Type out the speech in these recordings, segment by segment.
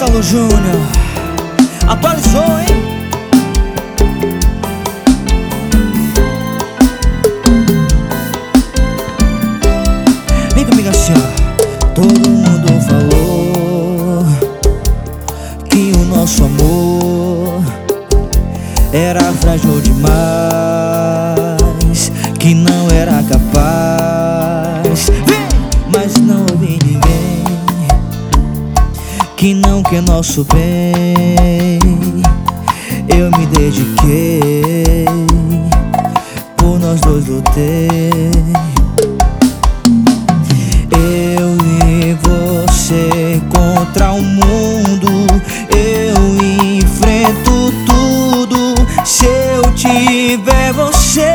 Ítalo Júnior atualizou, hein? Vem comigo assim, ó. Todo mundo falou que o nosso amor era frágil demais, que não era capaz. Vem! Mas não ouvi ninguém que não quer nosso bem. Eu me dediquei, por nós dois lutei. Eu e você contra o mundo, eu enfrento tudo se eu tiver você.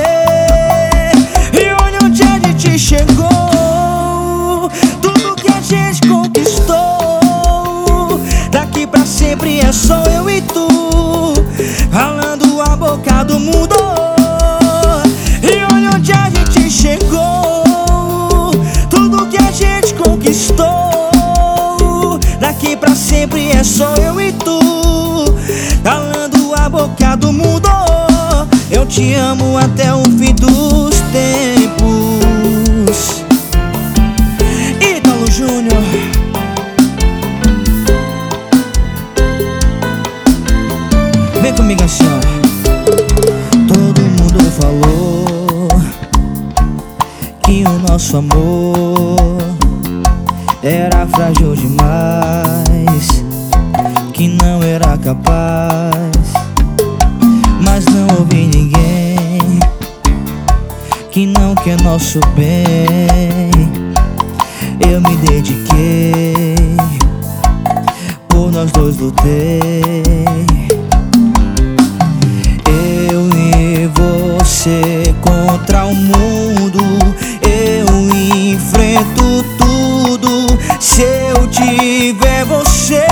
E olha onde a gente chegou, tudo que a gente conquistou. Daqui pra sempre é só eu e tu, ralando a boca do mundo. E olha onde a gente chegou, tudo que a gente conquistou. Daqui pra sempre é só eu e tu, ralando a boca do mundo. Eu te amo até o fim dos tempos. Ítalo Júnior. Vem comigo assim, ó. Todo mundo falou que o nosso amor era frágil demais, que não era capaz. Mas não ouvi ninguém que não quer nosso bem. Eu me dediquei, por nós dois lutei. Eu e você contra o mundo, eu enfrento tudo se eu tiver você.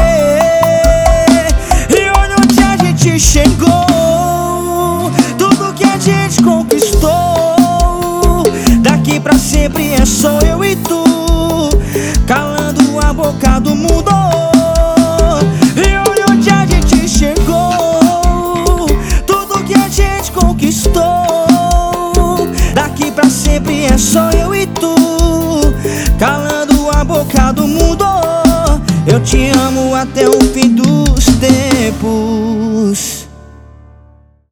E olha onde a gente chegou, tudo que a gente conquistou. Daqui pra sempre é só eu e tu, calando a boca do mundo. E olha onde a gente chegou, tudo que a gente conquistou. Daqui pra sempre é só eu e tu, calando a boca do mundo. Eu te amo até o fim dos tempos.